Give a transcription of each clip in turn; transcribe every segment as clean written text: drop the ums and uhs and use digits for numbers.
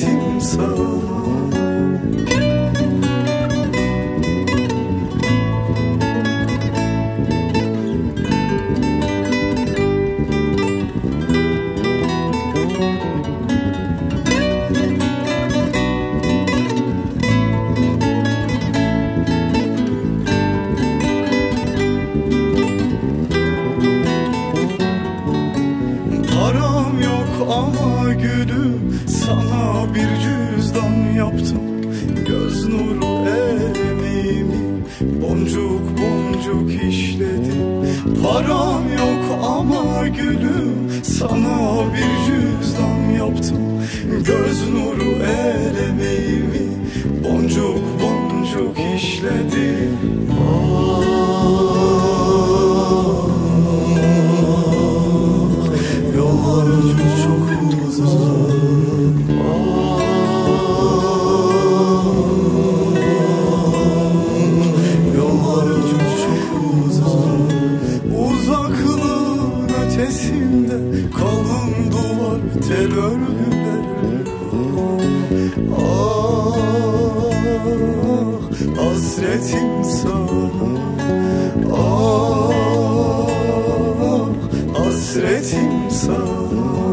hasretim sana. Param yok ama gülüm, sana bir cüzdan yaptım. Göz nuru emeğimi boncuk boncuk işledim. Param yok ama gülüm, sana bir cüzdan yaptım. Göz nuru emeğimi boncuk boncuk işledim. Yollar çok uzak. Yollar çok uzak. Uzaklığın ötesinde kalın duvar, tel örgüler. Ah, hasretim sana. Ah, hasretim sana.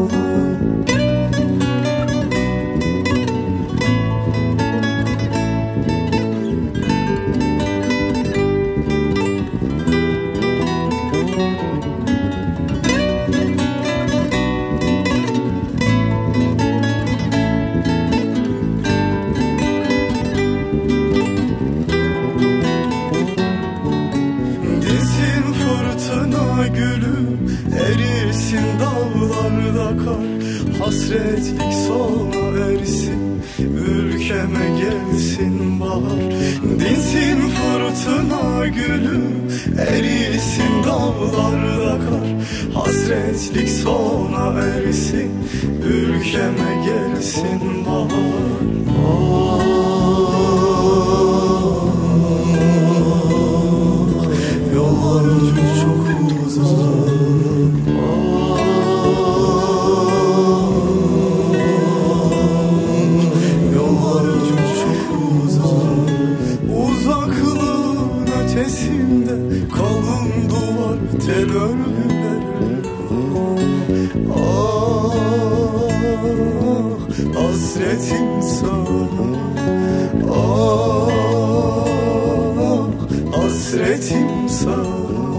Dizin fırtına gülüm, erisin dağlarda kar. Hasretlik sona ersin, ülkeme gelsin bahar. Dizin fırtına gülüm, erisin dağlarda kar. Hasretlik sona ersin, ülkeme gelsin bahar. Yollar çok uzak. Yollar çok uzak. Uzaklığın ötesinde kalın duvar, tel örgüler. Ah, hasretim sana. Ah, hasretim sana.